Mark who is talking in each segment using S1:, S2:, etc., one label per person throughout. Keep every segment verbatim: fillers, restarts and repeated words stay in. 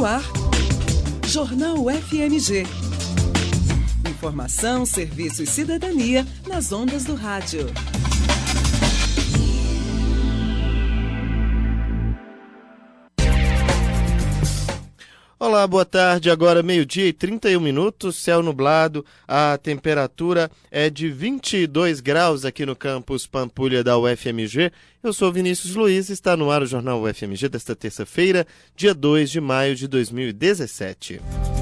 S1: no ar. Jornal F M G. Informação, serviço e cidadania nas ondas do rádio.
S2: Olá, boa tarde. Agora meio-dia e trinta e um minutos, céu nublado. A temperatura é de vinte e dois graus aqui no campus Pampulha da U F M G. Eu sou Vinícius Luiz e está no ar o Jornal U F M G desta terça-feira, dia dois de maio de dois mil e dezessete.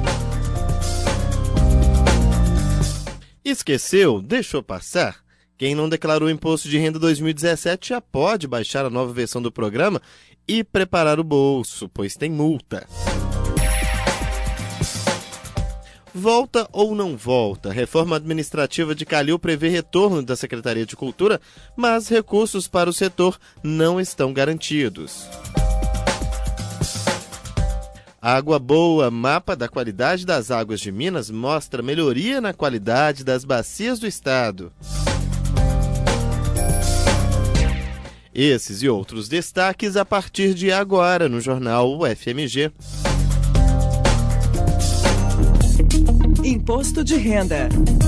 S2: Esqueceu? Deixou passar? Quem não declarou o Imposto de Renda dois mil e dezessete já pode baixar a nova versão do programa e preparar o bolso, pois tem multa. Volta ou não volta? A reforma administrativa de Calil prevê retorno da Secretaria de Cultura, mas recursos para o setor não estão garantidos. Água boa, mapa da qualidade das águas de Minas mostra melhoria na qualidade das bacias do estado. Esses e outros destaques a partir de agora no Jornal U F M G.
S1: Imposto de Renda.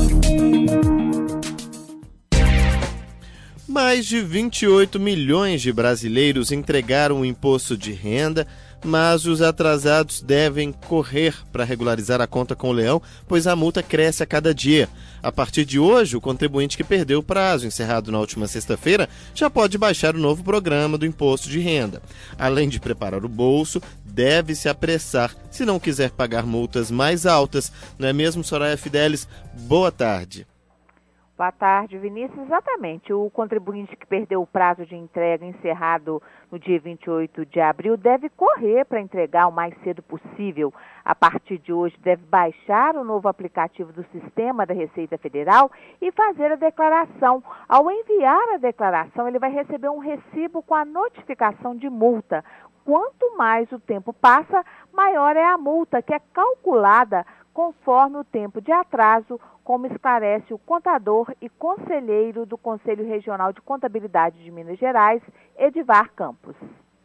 S2: Mais de vinte e oito milhões de brasileiros entregaram o imposto de renda, mas os atrasados devem correr para regularizar a conta com o leão, pois a multa cresce a cada dia. A partir de hoje, o contribuinte que perdeu o prazo, encerrado na última sexta-feira, já pode baixar o novo programa do imposto de renda. Além de preparar o bolso, deve se apressar se não quiser pagar multas mais altas. Não é mesmo, Soraya Fidelis? Boa tarde.
S3: Boa tarde, Vinícius. Exatamente. O contribuinte que perdeu o prazo de entrega encerrado no dia vinte e oito de abril deve correr para entregar o mais cedo possível. A partir de hoje, deve baixar o novo aplicativo do Sistema da Receita Federal e fazer a declaração. Ao enviar a declaração, ele vai receber um recibo com a notificação de multa. Quanto mais o tempo passa, maior é a multa, que é calculada conforme o tempo de atraso, como esclarece o contador e conselheiro do Conselho Regional de Contabilidade de Minas Gerais, Edivar Campos.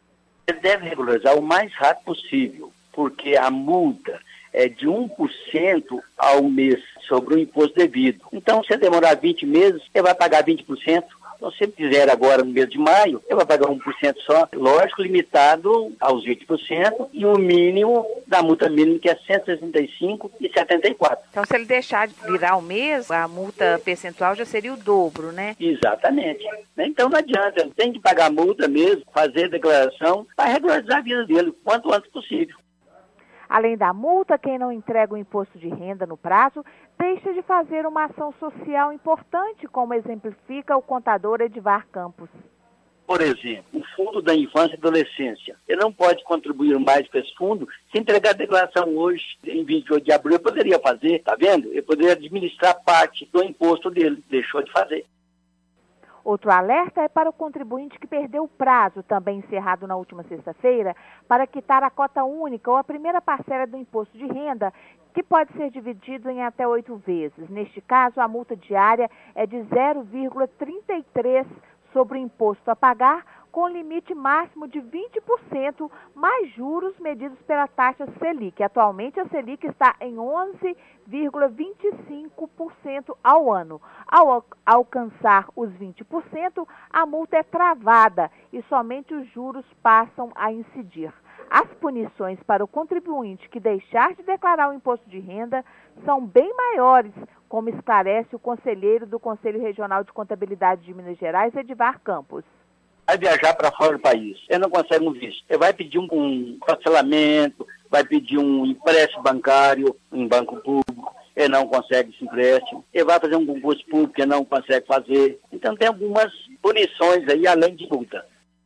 S4: Ele deve regularizar o mais rápido possível, porque a multa é de um por cento ao mês sobre o imposto devido. Então, se demorar vinte meses, ele vai pagar vinte por cento. Então, se ele fizer agora no mês de maio, ele vai pagar um por cento só, lógico, limitado aos vinte por cento, e o mínimo da multa mínima, que é cento e sessenta e cinco reais e setenta e quatro centavos.
S3: Então, se ele deixar de virar o mês, a multa percentual já seria o dobro, né?
S4: Exatamente. Então, não adianta, ele tem que pagar a multa mesmo, fazer a declaração, para regularizar a vida dele o quanto antes possível.
S3: Além da multa, quem não entrega o imposto de renda no prazo deixa de fazer uma ação social importante, como exemplifica o contador Edivar Campos.
S4: Por exemplo, o Fundo da Infância e Adolescência. Ele não pode contribuir mais para esse fundo se entregar a declaração hoje, em vinte e oito de abril. Ele poderia fazer, tá vendo? Ele poderia administrar parte do imposto dele, deixou de fazer.
S3: Outro alerta é para o contribuinte que perdeu o prazo, também encerrado na última sexta-feira, para quitar a cota única ou a primeira parcela do imposto de renda, que pode ser dividido em até oito vezes. Neste caso, a multa diária é de zero vírgula trinta e três sobre o imposto a pagar, com limite máximo de vinte por cento, mais juros medidos pela taxa Selic. Atualmente, a Selic está em onze vírgula vinte e cinco por cento ao ano. Ao alcançar os vinte por cento, a multa é travada e somente os juros passam a incidir. As punições para o contribuinte que deixar de declarar o imposto de renda são bem maiores, como esclarece o conselheiro do Conselho Regional de Contabilidade de Minas Gerais, Edivar Campos.
S4: Vai viajar para fora do país, ele não consegue um visto. Ele vai pedir um, um parcelamento, vai pedir um empréstimo bancário, um banco público, ele não consegue esse empréstimo. Ele vai fazer um concurso público, ele não consegue fazer. Então tem algumas punições aí, além de multa.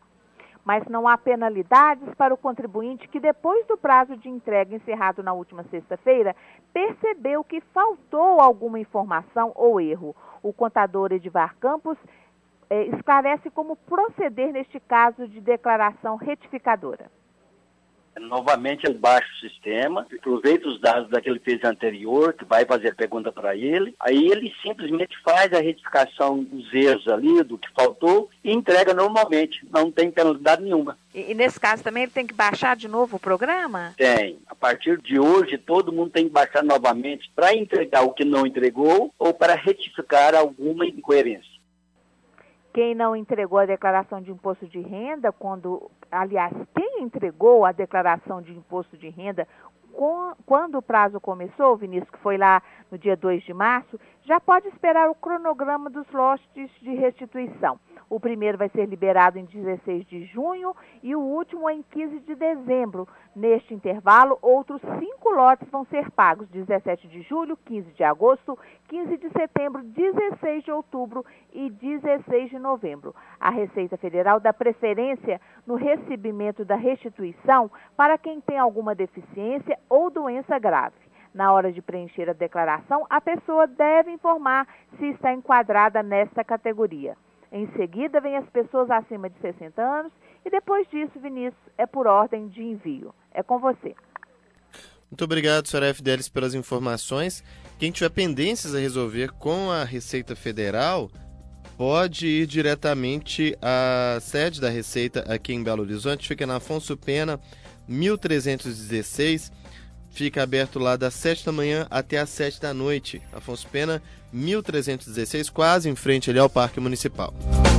S3: Mas não há penalidades para o contribuinte que, depois do prazo de entrega encerrado na última sexta-feira, percebeu que faltou alguma informação ou erro. O contador Edivar Campos eh, esclarece como proceder neste caso de declaração retificadora.
S4: Novamente ele baixa o sistema, aproveita os dados daquele que fez anterior, que vai fazer a pergunta para ele, aí ele simplesmente faz a retificação dos erros ali, do que faltou, e entrega normalmente, não tem penalidade nenhuma.
S3: E, e nesse caso também ele tem que baixar de novo o programa?
S4: Tem. A partir de hoje, todo mundo tem que baixar novamente para entregar o que não entregou ou para retificar alguma incoerência.
S3: Quem não entregou a declaração de imposto de renda, quando, aliás, quem entregou a declaração de imposto de renda com, quando o prazo começou, Vinícius, que foi lá no dia dois de março, já pode esperar o cronograma dos lotes de restituição. O primeiro vai ser liberado em dezesseis de junho e o último em quinze de dezembro. Neste intervalo, outros cinco lotes vão ser pagos, dezessete de julho, quinze de agosto, quinze de setembro, dezesseis de outubro e dezesseis de novembro. A Receita Federal dá preferência no recebimento da restituição para quem tem alguma deficiência ou doença grave. Na hora de preencher a declaração, a pessoa deve informar se está enquadrada nesta categoria. Em seguida, vem as pessoas acima de sessenta anos e depois disso, Vinícius, é por ordem de envio. É com você.
S2: Muito obrigado, senhora F. Delis, pelas informações. Quem tiver pendências a resolver com a Receita Federal pode ir diretamente à sede da Receita aqui em Belo Horizonte. Fica na Afonso Pena, mil trezentos e dezesseis. Fica aberto lá das sete da manhã até às sete da noite. Afonso Pena, mil trezentos e dezesseis, quase em frente ali ao Parque Municipal.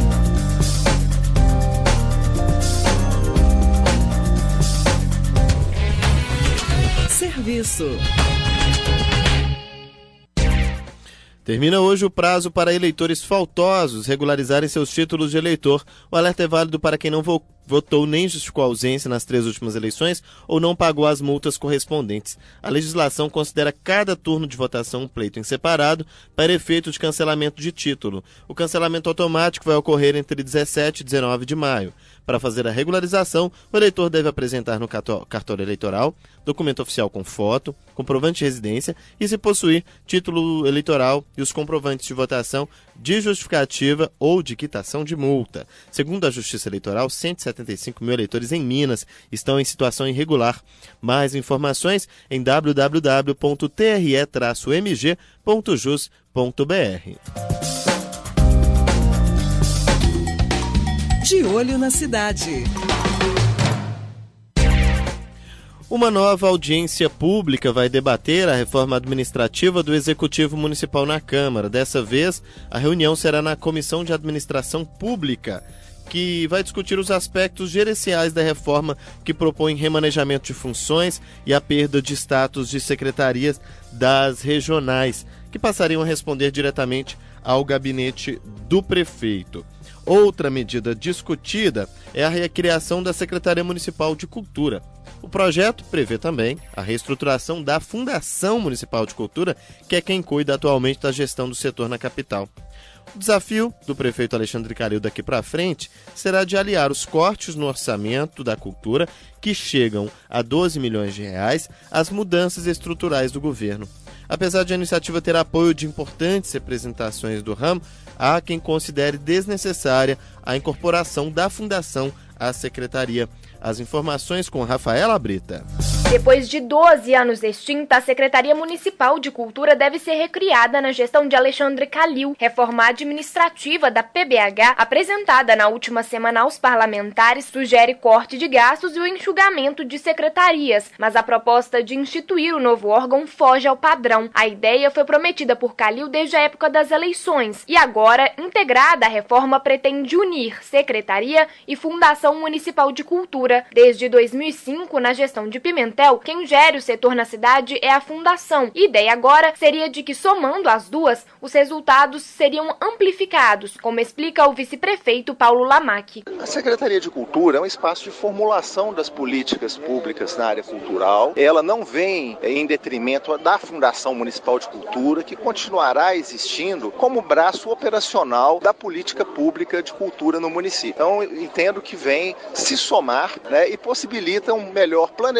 S1: Serviço.
S2: Termina hoje o prazo para eleitores faltosos regularizarem seus títulos de eleitor. O alerta é válido para quem não votou nem justificou a ausência nas três últimas eleições ou não pagou as multas correspondentes. A legislação considera cada turno de votação um pleito em separado para efeito de cancelamento de título. O cancelamento automático vai ocorrer entre dezessete e dezenove de maio. Para fazer a regularização, o eleitor deve apresentar no cartório eleitoral documento oficial com foto, comprovante de residência e, se possuir, título eleitoral e os comprovantes de votação de justificativa ou de quitação de multa. Segundo a Justiça Eleitoral, cento e setenta e cinco mil eleitores em Minas estão em situação irregular. Mais informações em w w w ponto t r e traço m g ponto jus ponto b r.
S1: De olho na cidade.
S2: Uma nova audiência pública vai debater a reforma administrativa do Executivo Municipal na Câmara. Dessa vez, a reunião será na Comissão de Administração Pública, que vai discutir os aspectos gerenciais da reforma que propõe remanejamento de funções e a perda de status de secretarias das regionais, que passariam a responder diretamente ao gabinete do prefeito. Outra medida discutida é a recriação da Secretaria Municipal de Cultura. O projeto prevê também a reestruturação da Fundação Municipal de Cultura, que é quem cuida atualmente da gestão do setor na capital. O desafio do prefeito Alexandre Calil daqui para frente será de aliar os cortes no orçamento da cultura, que chegam a doze milhões de reais, às mudanças estruturais do governo. Apesar de a iniciativa ter apoio de importantes representações do ramo, há quem considere desnecessária a incorporação da Fundação à Secretaria. As informações com Rafaela Brita.
S5: Depois de doze anos extinta, a Secretaria Municipal de Cultura deve ser recriada na gestão de Alexandre Calil. Reforma administrativa da P B H, apresentada na última semana aos parlamentares, sugere corte de gastos e o enxugamento de secretarias, mas a proposta de instituir o novo órgão foge ao padrão. A ideia foi prometida por Calil desde a época das eleições e agora, integrada, a reforma pretende unir Secretaria e Fundação Municipal de Cultura. Desde dois mil e cinco, na gestão de Pimentel, quem gere o setor na cidade é a Fundação. E a ideia agora seria de que, somando as duas, os resultados seriam amplificados, como explica o vice-prefeito Paulo Lamac.
S6: A Secretaria de Cultura é um espaço de formulação das políticas públicas na área cultural. Ela não vem em detrimento da Fundação Municipal de Cultura, que continuará existindo como braço operacional da política pública de cultura no município. Então, entendo que vem se somar, né, e possibilita um melhor planejamento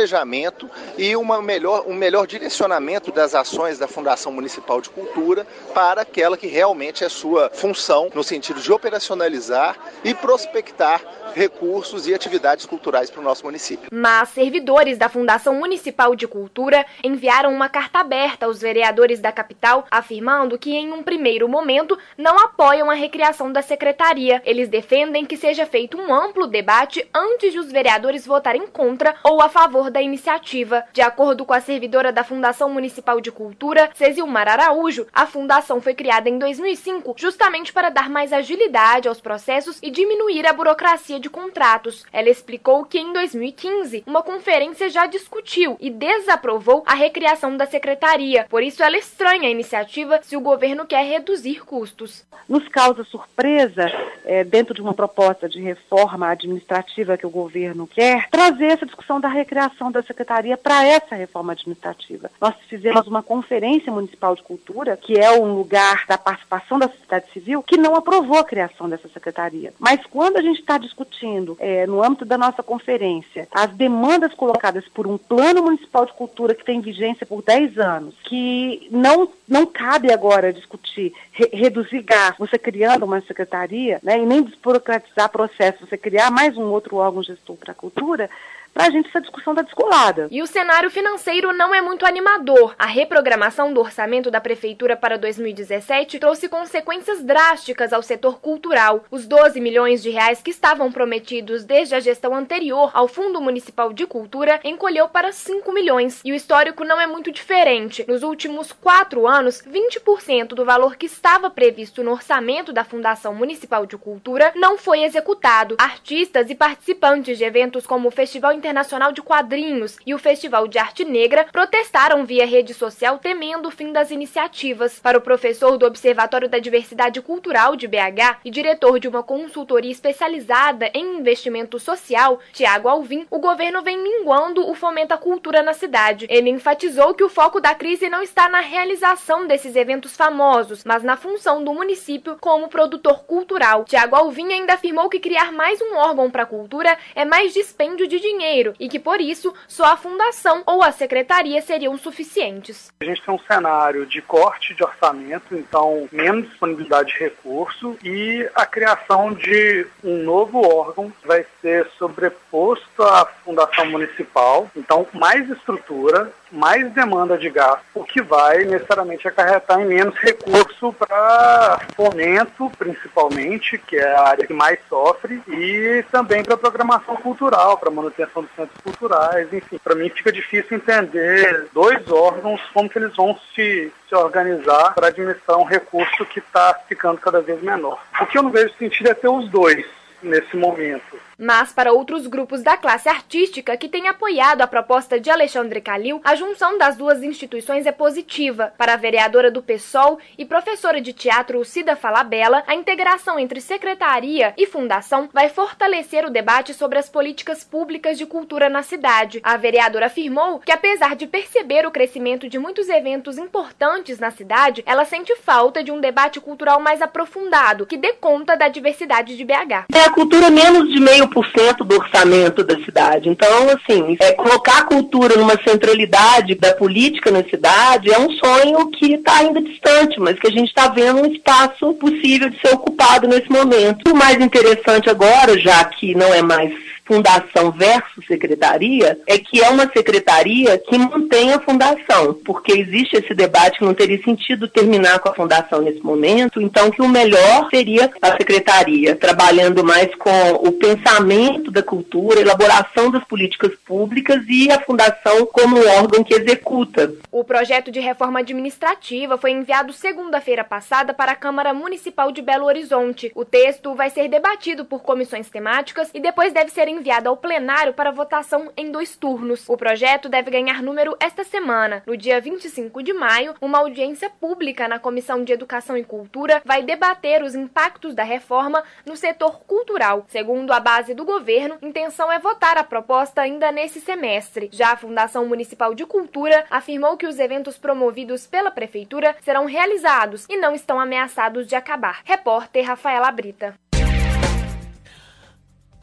S6: planejamento e uma melhor, um melhor direcionamento das ações da Fundação Municipal de Cultura para aquela que realmente é sua função, no sentido de operacionalizar e prospectar recursos e atividades culturais para o nosso município.
S5: Mas servidores da Fundação Municipal de Cultura enviaram uma carta aberta aos vereadores da capital, afirmando que, em um primeiro momento, não apoiam a recriação da secretaria. Eles defendem que seja feito um amplo debate antes de os vereadores votarem contra ou a favor da iniciativa. De acordo com a servidora da Fundação Municipal de Cultura, Cezilmar Araújo, a fundação foi criada em dois mil e cinco justamente para dar mais agilidade aos processos e diminuir a burocracia de contratos. Ela explicou que em dois mil e quinze, uma conferência já discutiu e desaprovou a recriação da secretaria. Por isso, ela estranha a iniciativa se o governo quer reduzir custos.
S7: Nos causa surpresa, é, dentro de uma proposta de reforma administrativa que o governo quer, trazer essa discussão da recriação da secretaria para essa reforma administrativa. Nós fizemos uma conferência municipal de cultura, que é um lugar da participação da sociedade civil, que não aprovou a criação dessa secretaria. Mas quando a gente está discutindo, é, no âmbito da nossa conferência, as demandas colocadas por um plano municipal de cultura que tem vigência por dez anos, que não, não cabe agora discutir, re, reduzir gastos, você criando uma secretaria, né, e nem desburocratizar processo, você criar mais um outro órgão gestor para a cultura, para a gente essa discussão está descolada.
S5: E o cenário financeiro não é muito animador. A reprogramação do orçamento da Prefeitura para dois mil e dezessete trouxe consequências drásticas ao setor cultural. Os doze milhões de reais que estavam prometidos desde a gestão anterior ao Fundo Municipal de Cultura encolheu para cinco milhões. E o histórico não é muito diferente. Nos últimos quatro anos, vinte por cento do valor que estava previsto no orçamento da Fundação Municipal de Cultura não foi executado. Artistas e participantes de eventos como o Festival Internacional de Quadrinhos e o Festival de Arte Negra protestaram via rede social temendo o fim das iniciativas. Para o professor do Observatório da Diversidade Cultural de B H e diretor de uma consultoria especializada em investimento social, Tiago Alvim, o governo vem minguando o fomento à cultura na cidade. Ele enfatizou que o foco da crise não está na realização desses eventos famosos, mas na função do município como produtor cultural. Tiago Alvim ainda afirmou que criar mais um órgão para a cultura é mais dispêndio de dinheiro e que, por isso, só a fundação ou a secretaria seriam suficientes.
S8: A gente tem um cenário de corte de orçamento, então menos disponibilidade de recurso, e a criação de um novo órgão que vai ser sobreposto à fundação municipal, então mais estrutura, mais demanda de gasto, o que vai necessariamente acarretar em menos recurso para fomento, principalmente, que é a área que mais sofre, e também para programação cultural, para manutenção dos centros culturais, enfim. Para mim fica difícil entender dois órgãos, como que eles vão se, se organizar para administrar um recurso que está ficando cada vez menor. O que eu não vejo sentido é ter os dois nesse momento.
S5: Mas para outros grupos da classe artística que têm apoiado a proposta de Alexandre Calil, a junção das duas instituições é positiva. Para a vereadora do PSOL e professora de teatro Cida Falabella, a integração entre secretaria e fundação vai fortalecer o debate sobre as políticas públicas de cultura na cidade. A vereadora afirmou que, apesar de perceber o crescimento de muitos eventos importantes na cidade, ela sente falta de um debate cultural mais aprofundado, que dê conta da diversidade de B H.
S9: É a cultura menos de meio por cento do orçamento da cidade. Então, assim, é, colocar a cultura numa centralidade da política na cidade é um sonho que está ainda distante, mas que a gente está vendo um espaço possível de ser ocupado nesse momento. O mais interessante agora, já que não é mais fundação versus secretaria, é que é uma secretaria que mantém a fundação, porque existe esse debate que não teria sentido terminar com a fundação nesse momento, então que o melhor seria a secretaria, trabalhando mais com o pensamento da cultura, elaboração das políticas públicas e a fundação como um órgão que executa.
S5: O projeto de reforma administrativa foi enviado segunda-feira passada para a Câmara Municipal de Belo Horizonte. O texto vai ser debatido por comissões temáticas e depois deve ser enviado ao plenário para votação em dois turnos. O projeto deve ganhar número esta semana. No dia vinte e cinco de maio, uma audiência pública na Comissão de Educação e Cultura vai debater os impactos da reforma no setor cultural. Segundo a base do governo, a intenção é votar a proposta ainda nesse semestre. Já a Fundação Municipal de Cultura afirmou que os eventos promovidos pela Prefeitura serão realizados e não estão ameaçados de acabar. Repórter Rafaela Brita.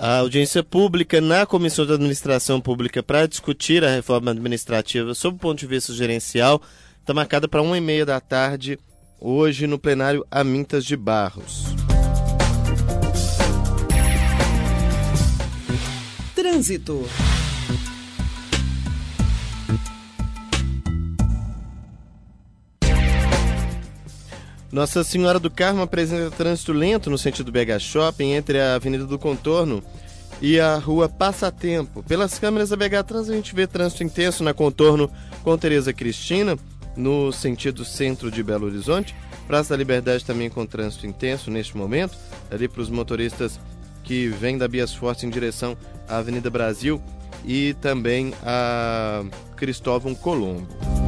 S2: A audiência pública na Comissão de Administração Pública para discutir a reforma administrativa sob o ponto de vista gerencial está marcada para uma e meia da tarde, hoje no plenário Amintas de Barros.
S1: Trânsito.
S2: Nossa Senhora do Carmo apresenta trânsito lento no sentido B H Shopping entre a Avenida do Contorno e a Rua Passatempo. Pelas câmeras da B H Trans a gente vê trânsito intenso na Contorno com Tereza Cristina, no sentido centro de Belo Horizonte. Praça da Liberdade também com trânsito intenso neste momento, ali para os motoristas que vêm da Bias Forte em direção à Avenida Brasil e também a Cristóvão Colombo.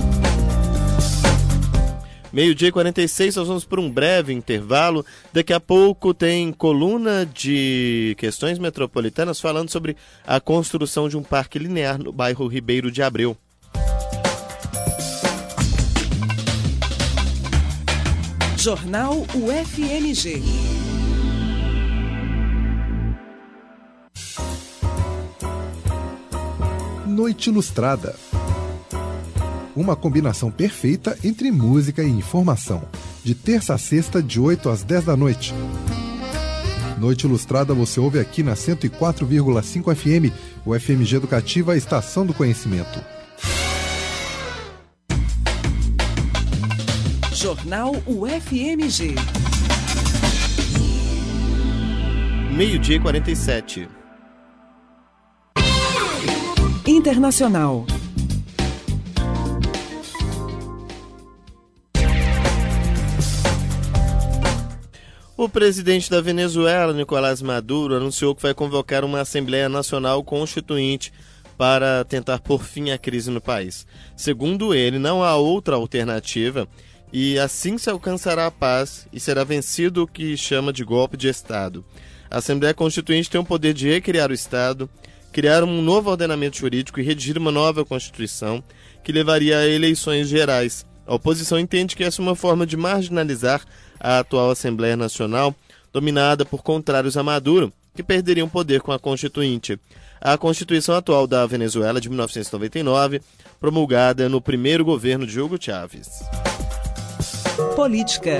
S2: Meio-dia e quarenta e seis, nós vamos por um breve intervalo. Daqui a pouco tem coluna de questões metropolitanas falando sobre a construção de um parque linear no bairro Ribeiro de Abreu.
S1: Jornal U F M G.
S10: Noite Ilustrada. Uma combinação perfeita entre música e informação. De terça a sexta, de oito às dez da noite. Noite Ilustrada você ouve aqui na cento e quatro vírgula cinco F M, o F M G Educativa, a Estação do Conhecimento.
S1: Jornal U F M G.
S2: Meio-dia e quarenta e sete.
S1: Internacional.
S2: O presidente da Venezuela, Nicolás Maduro, anunciou que vai convocar uma Assembleia Nacional Constituinte para tentar pôr fim à crise no país. Segundo ele, não há outra alternativa e assim se alcançará a paz e será vencido o que chama de golpe de Estado. A Assembleia Constituinte tem o poder de recriar o Estado, criar um novo ordenamento jurídico e redigir uma nova Constituição que levaria a eleições gerais. A oposição entende que essa é uma forma de marginalizar a atual Assembleia Nacional, dominada por contrários a Maduro, que perderiam poder com a Constituinte. A Constituição atual da Venezuela, de mil novecentos e noventa e nove, promulgada no primeiro governo de Hugo Chávez.
S1: Política.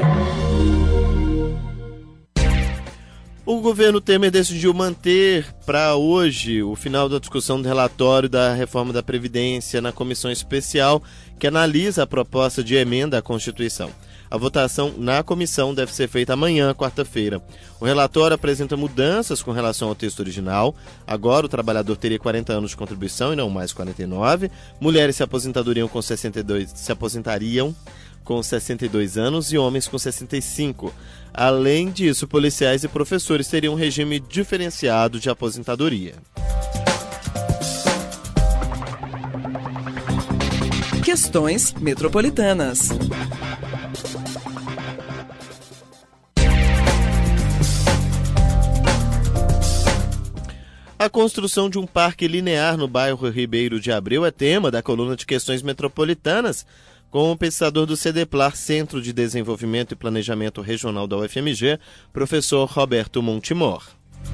S2: O governo Temer decidiu manter para hoje o final da discussão do relatório da reforma da Previdência na comissão especial que analisa a proposta de emenda à Constituição. A votação na comissão deve ser feita amanhã, quarta-feira. O relatório apresenta mudanças com relação ao texto original. Agora o trabalhador teria quarenta anos de contribuição e não mais quarenta e nove. Mulheres se aposentariam com sessenta e dois, se aposentariam com sessenta e dois anos e homens com sessenta e cinco. Além disso, policiais e professores teriam um regime diferenciado de aposentadoria.
S1: Questões metropolitanas.
S2: A construção de um parque linear no bairro Ribeiro de Abreu é tema da coluna de Questões Metropolitanas, com o pesquisador do CEDEPLAR, Centro de Desenvolvimento e Planejamento Regional da U F M G, professor Roberto Montemor.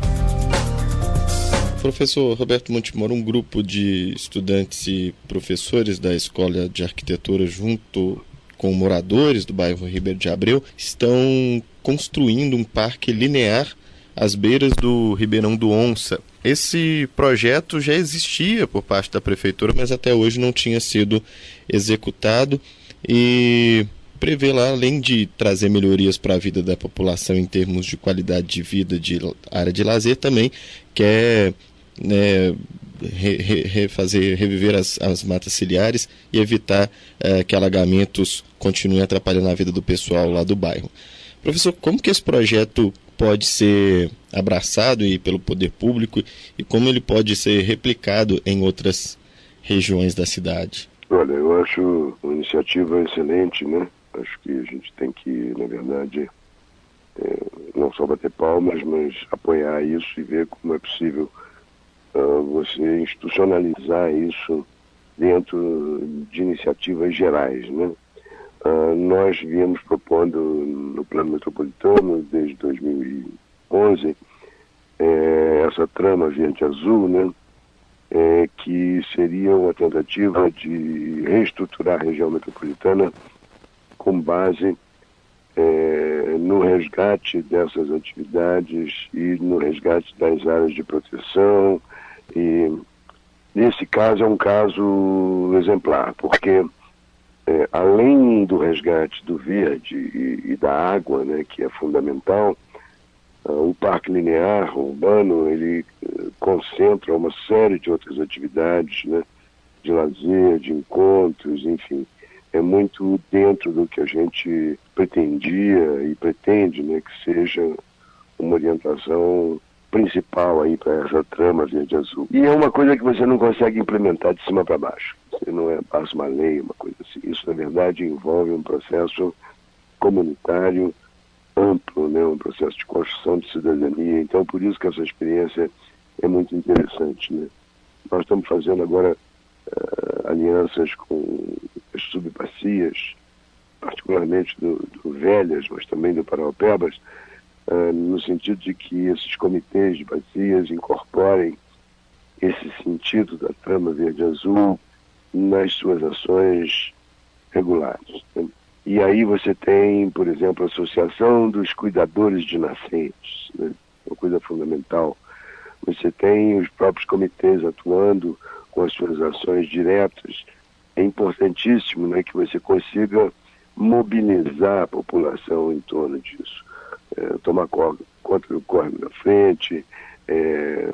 S11: Professor Roberto Montemor, um grupo de estudantes e professores da Escola de Arquitetura, junto com moradores do bairro Ribeiro de Abreu, estão construindo um parque linear às beiras do Ribeirão do Onça. Esse projeto já existia por parte da prefeitura, mas até hoje não tinha sido executado e prevê lá, além de trazer melhorias para a vida da população em termos de qualidade de vida, de área de lazer, também quer né, re, re, refazer, reviver as, as matas ciliares e evitar é, que alagamentos continuem atrapalhando a vida do pessoal lá do bairro. Professor, como que esse projeto pode ser abraçado e pelo poder público e como ele pode ser replicado em outras regiões da cidade?
S12: Olha, eu acho uma iniciativa excelente, né? Acho que a gente tem que, na verdade, é, não só bater palmas, mas apoiar isso e ver como é possível uh, você institucionalizar isso dentro de iniciativas gerais, né? Uh, nós viemos propondo no Plano Metropolitano, desde dois mil e onze, é, dessa trama Verde Azul, né, é, que seria uma tentativa de reestruturar a região metropolitana com base é, no resgate dessas atividades e no resgate das áreas de proteção. E nesse caso é um caso exemplar, porque é, além do resgate do verde e, e da água, né, que é fundamental, uh, o Parque Linear Urbano, ele uh, concentra uma série de outras atividades, né, de lazer, de encontros, enfim. É muito dentro do que a gente pretendia e pretende, né, que seja uma orientação principal aí para essa trama Verde Azul. E é uma coisa que você não consegue implementar de cima para baixo. Você não é passa uma lei, uma coisa assim. Isso, na verdade, envolve um processo comunitário amplo, né? Um processo de construção de cidadania. Então, por isso que essa experiência é muito interessante, né? Nós estamos fazendo agora uh, alianças com as subbacias, particularmente do, do Velhas, mas também do Paraopebas, Uh, no sentido de que esses comitês de bacias incorporem esse sentido da trama Verde Azul nas suas ações regulares, né? E aí você tem, por exemplo, a Associação dos Cuidadores de Nascentes, né? Uma coisa fundamental. Você tem os próprios comitês atuando com as suas ações diretas. É importantíssimo, né, que você consiga mobilizar a população em torno disso. É, tomar conta do córrego da frente, é,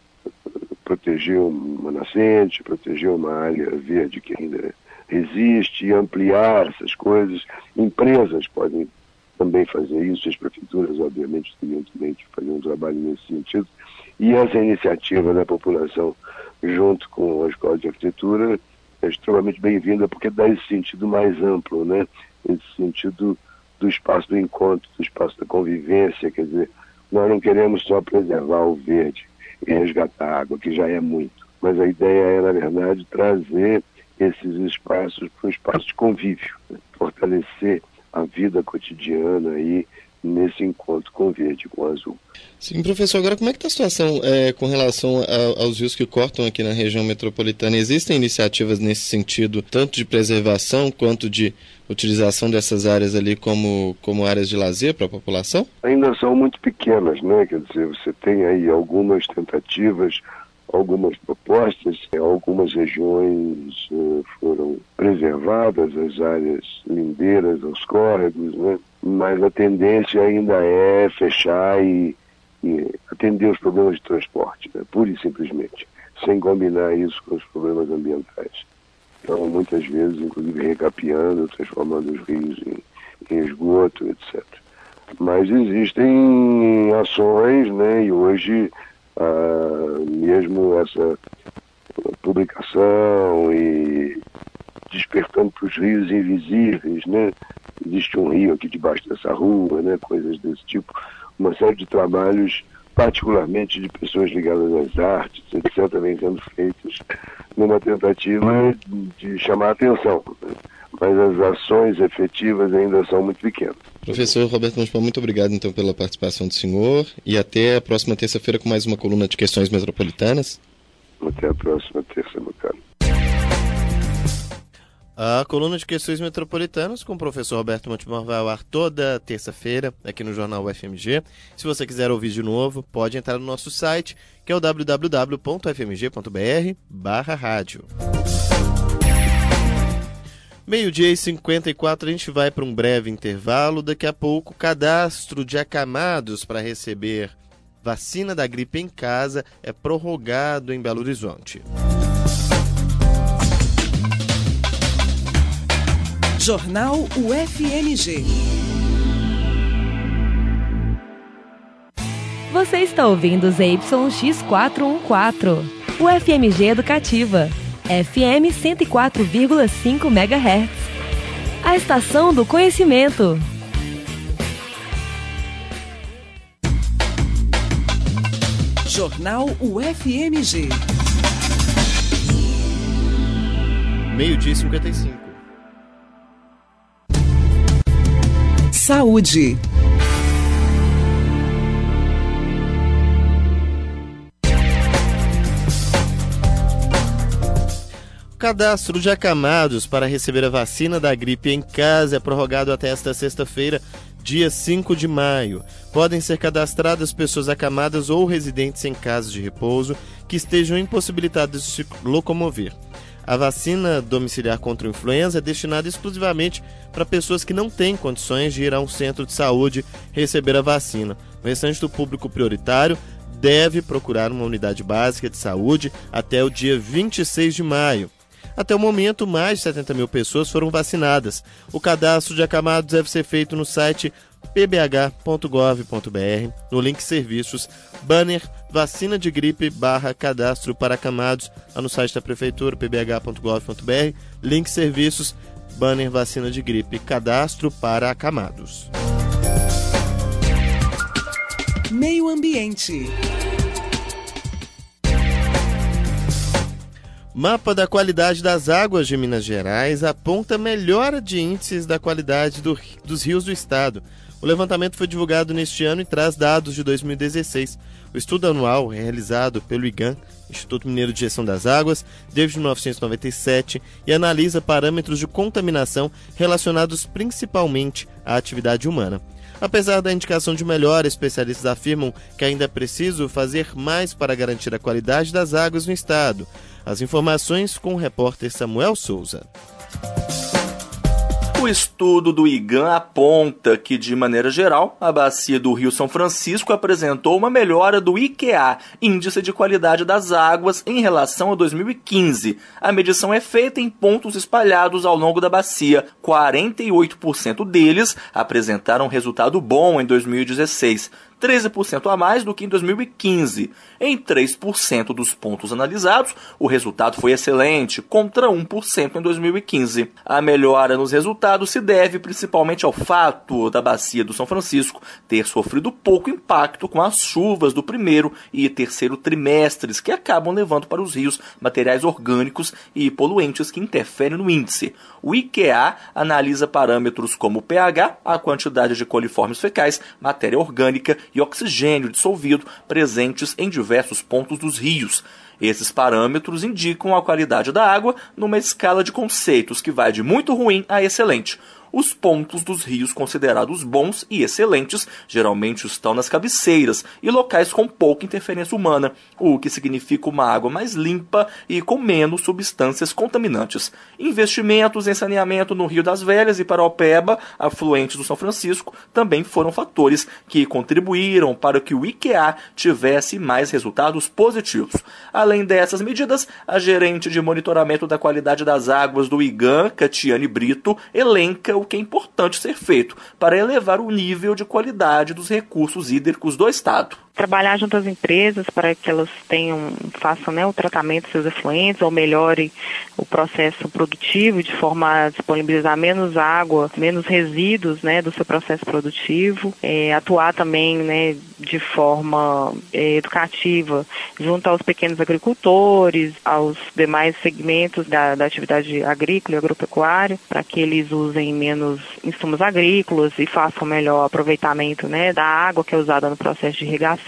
S12: proteger uma nascente, proteger uma área verde que ainda existe e ampliar essas coisas. Empresas podem também fazer isso, as prefeituras, obviamente, evidentemente, fazer um trabalho nesse sentido. E essa iniciativa da população, junto com a Escola de Arquitetura, é extremamente bem-vinda, porque dá esse sentido mais amplo, né? Esse sentido do espaço do encontro, do espaço da convivência. Quer dizer, nós não queremos só preservar o verde e resgatar a água, que já é muito, mas a ideia é, na verdade, trazer esses espaços para um espaço de convívio, né? Fortalecer a vida cotidiana aí nesse encontro com o verde e com o azul.
S11: Sim, professor, agora como é que está a situação é, com relação a, aos rios que cortam aqui na região metropolitana? Existem iniciativas nesse sentido, tanto de preservação quanto de utilização dessas áreas ali como, como áreas de lazer para a população?
S12: Ainda são muito pequenas, né? Quer dizer, você tem aí algumas tentativas, algumas propostas, algumas regiões uh, foram preservadas, as áreas lindeiras aos córregos, né? Mas a tendência ainda é fechar e, e atender os problemas de transporte, né? Pura e simplesmente, sem combinar isso com os problemas ambientais. Então, muitas vezes, inclusive, recapeando, transformando os rios em, em esgoto, etcétera. Mas existem ações, né? E hoje, ah, mesmo essa publicação e despertando para os rios invisíveis, né? Existe um rio aqui debaixo dessa rua, né? Coisas desse tipo. Uma série de trabalhos, particularmente de pessoas ligadas às artes, etcétera, vem sendo feitos numa tentativa de chamar a atenção, né? Mas as ações efetivas ainda são muito pequenas.
S11: Professor Roberto Montipão, muito obrigado então pela participação do senhor e até a próxima terça-feira com mais uma coluna de questões metropolitanas.
S12: Até a próxima terça, meu caro.
S2: A coluna de questões metropolitanas com o professor Roberto Montipão vai ao ar toda terça-feira aqui no Jornal U F M G. Se você quiser ouvir de novo, pode entrar no nosso site, que é o w w w ponto f m g ponto b r barra rádio. Meio-dia e cinquenta e quatro, a gente vai para um breve intervalo. Daqui a pouco, o cadastro de acamados para receber vacina da gripe em casa é prorrogado em Belo Horizonte.
S1: Jornal U F M G.
S13: Você está ouvindo Z Y X quatrocentos e quatorze, U F M G Educativa, F M cento e quatro vírgula cinco megahertz. A estação do conhecimento.
S1: Jornal U F M G.
S2: Meio-dia e cinquenta e cinco.
S1: Saúde.
S2: cadastro de acamados para receber a vacina da gripe em casa é prorrogado até esta sexta-feira, dia cinco de maio. Podem ser cadastradas pessoas acamadas ou residentes em casas de repouso que estejam impossibilitadas de se locomover. A vacina domiciliar contra a influenza é destinada exclusivamente para pessoas que não têm condições de ir a um centro de saúde receber a vacina. O restante do público prioritário deve procurar uma unidade básica de saúde até o dia vinte e seis de maio. Até o momento, mais de setenta mil pessoas foram vacinadas. O cadastro de acamados deve ser feito no site p b h ponto gov ponto b r, no link Serviços, banner vacina de gripe barra cadastro para acamados, lá no site da Prefeitura, p b h ponto gov ponto b r, link Serviços, banner vacina de gripe cadastro para acamados.
S1: Meio Ambiente.
S2: Mapa da qualidade das águas de Minas Gerais aponta melhora de índices da qualidade do, dos rios do estado. O levantamento foi divulgado neste ano e traz dados de dois mil e dezesseis. O estudo anual é realizado pelo IGAM, Instituto Mineiro de Gestão das Águas, desde mil novecentos e noventa e sete, e analisa parâmetros de contaminação relacionados principalmente à atividade humana. Apesar da indicação de melhora, especialistas afirmam que ainda é preciso fazer mais para garantir a qualidade das águas no estado. As informações com o repórter Samuel Souza.
S14: O estudo do IGAM aponta que, de maneira geral, a bacia do Rio São Francisco apresentou uma melhora do I Q A, Índice de Qualidade das Águas, em relação a dois mil e quinze. A medição é feita em pontos espalhados ao longo da bacia. quarenta e oito por cento deles apresentaram resultado bom em dois mil e dezesseis. treze por cento a mais do que em dois mil e quinze. Em três por cento dos pontos analisados, o resultado foi excelente, contra um por cento em dois mil e quinze. A melhora nos resultados se deve principalmente ao fato da bacia do São Francisco ter sofrido pouco impacto com as chuvas do primeiro e terceiro trimestres, que acabam levando para os rios materiais orgânicos e poluentes que interferem no índice. O I Q A analisa parâmetros como o pH, a quantidade de coliformes fecais, matéria orgânica e oxigênio dissolvido presentes em diversos pontos dos rios. Esses parâmetros indicam a qualidade da água numa escala de conceitos que vai de muito ruim a excelente. Os pontos dos rios considerados bons e excelentes geralmente estão nas cabeceiras e locais com pouca interferência humana, o que significa uma água mais limpa e com menos substâncias contaminantes. Investimentos em saneamento no Rio das Velhas e Paraopeba, afluentes do São Francisco, também foram fatores que contribuíram para que o I Q A tivesse mais resultados positivos. Além dessas medidas, a gerente de monitoramento da qualidade das águas do IGAM, Catiane Brito, elenca o que é importante ser feito para elevar o nível de qualidade dos recursos hídricos do estado.
S15: Trabalhar junto às empresas para que elas tenham, façam né, o tratamento dos seus efluentes ou melhore o processo produtivo de forma a disponibilizar menos água, menos resíduos né, do seu processo produtivo. É, atuar também né, de forma é, educativa junto aos pequenos agricultores, aos demais segmentos da, da atividade agrícola e agropecuária, para que eles usem menos insumos agrícolas e façam melhor aproveitamento né, da água que é usada no processo de irrigação.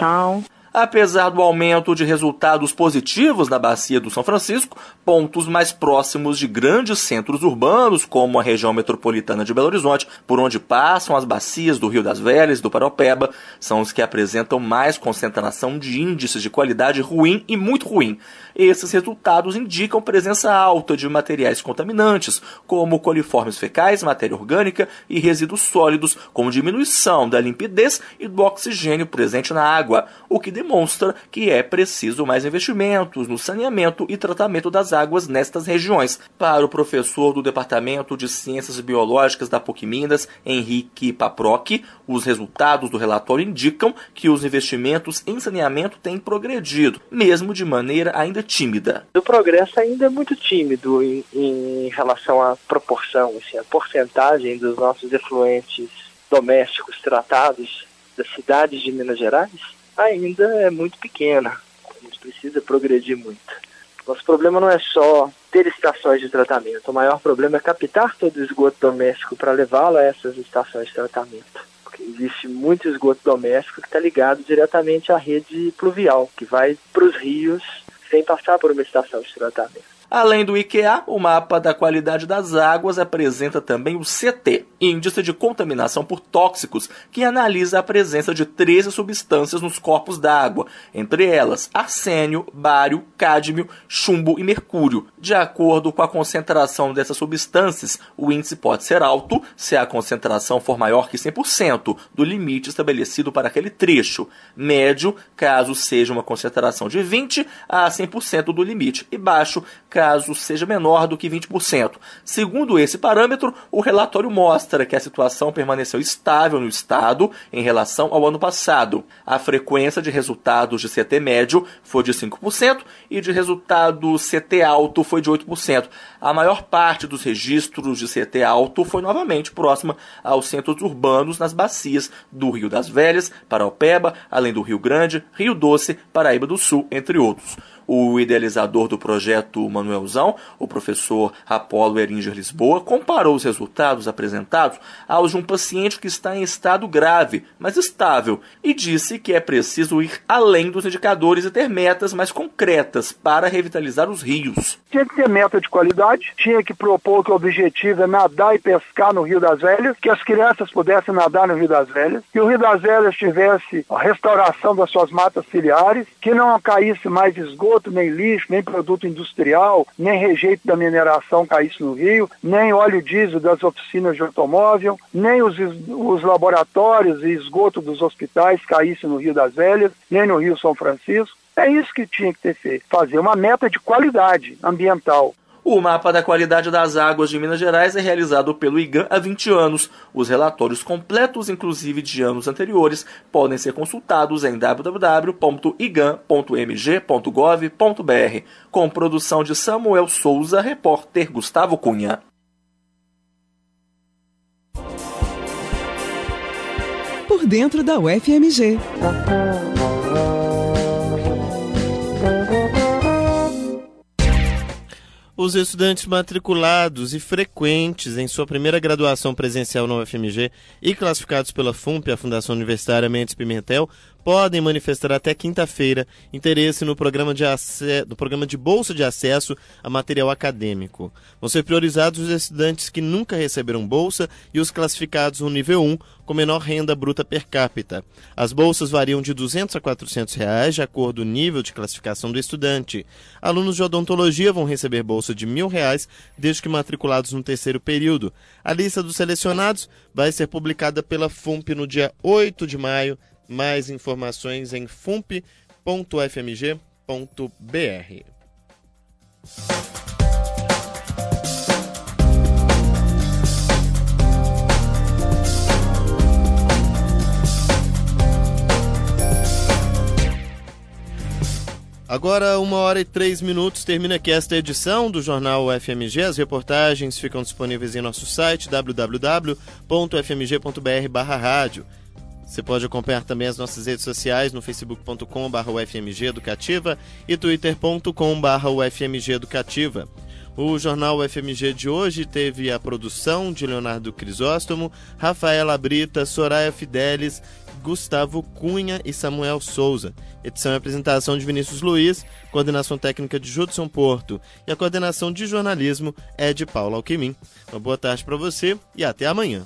S14: Apesar do aumento de resultados positivos na bacia do São Francisco, pontos mais próximos de grandes centros urbanos, como a região metropolitana de Belo Horizonte, por onde passam as bacias do Rio das Velhas e do Paraopeba, são os que apresentam mais concentração de índices de qualidade ruim e muito ruim. Esses resultados indicam presença alta de materiais contaminantes, como coliformes fecais, matéria orgânica e resíduos sólidos, com diminuição da limpidez e do oxigênio presente na água, o que demonstra que é preciso mais investimentos no saneamento e tratamento das águas nestas regiões. Para o professor do Departamento de Ciências Biológicas da PUC Minas, Henrique Paproc, os resultados do relatório indicam que os investimentos em saneamento têm progredido, mesmo de maneira ainda tímida.
S16: O progresso ainda é muito tímido em, em relação à proporção, assim, a porcentagem dos nossos efluentes domésticos tratados das cidades de Minas Gerais ainda é muito pequena. A gente precisa progredir muito. Nosso problema não é só ter estações de tratamento. O maior problema é captar todo o esgoto doméstico para levá-lo a essas estações de tratamento. Porque existe muito esgoto doméstico que está ligado diretamente à rede pluvial, que vai para os rios sem passar por uma estação de tratamento.
S14: Além do I Q A, o mapa da qualidade das águas apresenta também o C T, Índice de Contaminação por Tóxicos, que analisa a presença de treze substâncias nos corpos d'água, entre elas arsênio, bário, cádmio, chumbo e mercúrio. De acordo com a concentração dessas substâncias, o índice pode ser alto se a concentração for maior que cem por cento do limite estabelecido para aquele trecho, médio caso seja uma concentração de vinte a cem por cento do limite e baixo caso seja menor do que vinte por cento. Segundo esse parâmetro, o relatório mostra que a situação permaneceu estável no estado em relação ao ano passado. A frequência de resultados de C T médio foi de cinco por cento e de resultado C T alto foi de oito por cento. A maior parte dos registros de C T alto foi novamente próxima aos centros urbanos nas bacias do Rio das Velhas, Paraupeba, além do Rio Grande, Rio Doce, Paraíba do Sul, entre outros. O idealizador do projeto Manuelzão, o professor Apolo Eringer Lisboa, comparou os resultados apresentados aos de um paciente que está em estado grave, mas estável, e disse que é preciso ir além dos indicadores e ter metas mais concretas para revitalizar os rios.
S17: Tinha que ter meta de qualidade, tinha que propor que o objetivo é nadar e pescar no Rio das Velhas, que as crianças pudessem nadar no Rio das Velhas, que o Rio das Velhas tivesse a restauração das suas matas ciliares, que não caísse mais esgoto, nem lixo, nem produto industrial, nem rejeito da mineração caísse no rio, nem óleo diesel das oficinas de automóvel, nem os, os laboratórios e esgoto dos hospitais caísse no Rio das Velhas, nem no Rio São Francisco. É isso que tinha que ter feito, fazer uma meta de qualidade ambiental.
S14: O mapa da qualidade das águas de Minas Gerais é realizado pelo I G A N há vinte anos. Os relatórios completos, inclusive de anos anteriores, podem ser consultados em w w w ponto i g a n ponto m g ponto gov ponto b r. Com produção de Samuel Souza, repórter Gustavo Cunha.
S1: Por dentro da U F M G.
S2: Os estudantes matriculados e frequentes em sua primeira graduação presencial na U F M G e classificados pela F U M P, a Fundação Universitária Mendes Pimentel, podem manifestar até quinta-feira interesse no programa de, ace... no programa de Bolsa de Acesso a Material Acadêmico. Vão ser priorizados os estudantes que nunca receberam bolsa e os classificados no nível um, com menor renda bruta per capita. As bolsas variam de duzentos a quatrocentos reais, de acordo com o nível de classificação do estudante. Alunos de odontologia vão receber bolsa de mil reais, desde que matriculados no terceiro período. A lista dos selecionados vai ser publicada pela F U M P no dia oito de maio. Mais informações em fump ponto f m g ponto b r. Agora, uma hora e três minutos, termina aqui esta edição do Jornal U F M G. As reportagens ficam disponíveis em nosso site w w w ponto f m g ponto b r barra rádio. Você pode acompanhar também as nossas redes sociais no facebook ponto com barra u f m g educativa e twitter ponto com barra u f m g educativa. O Jornal U F M G de hoje teve a produção de Leonardo Crisóstomo, Rafaela Brita, Soraya Fidelis, Gustavo Cunha e Samuel Souza. Edição e apresentação de Vinícius Luiz, coordenação técnica de Judson Porto e a coordenação de jornalismo é de Paulo Alquimim. Uma boa tarde para você e até amanhã.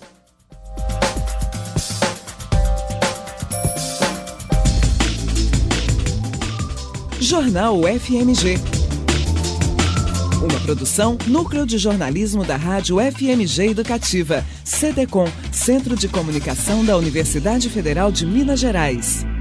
S1: Jornal U F M G. Uma produção Núcleo de Jornalismo da Rádio F M G Educativa, C D C O M, Centro de Comunicação da Universidade Federal de Minas Gerais.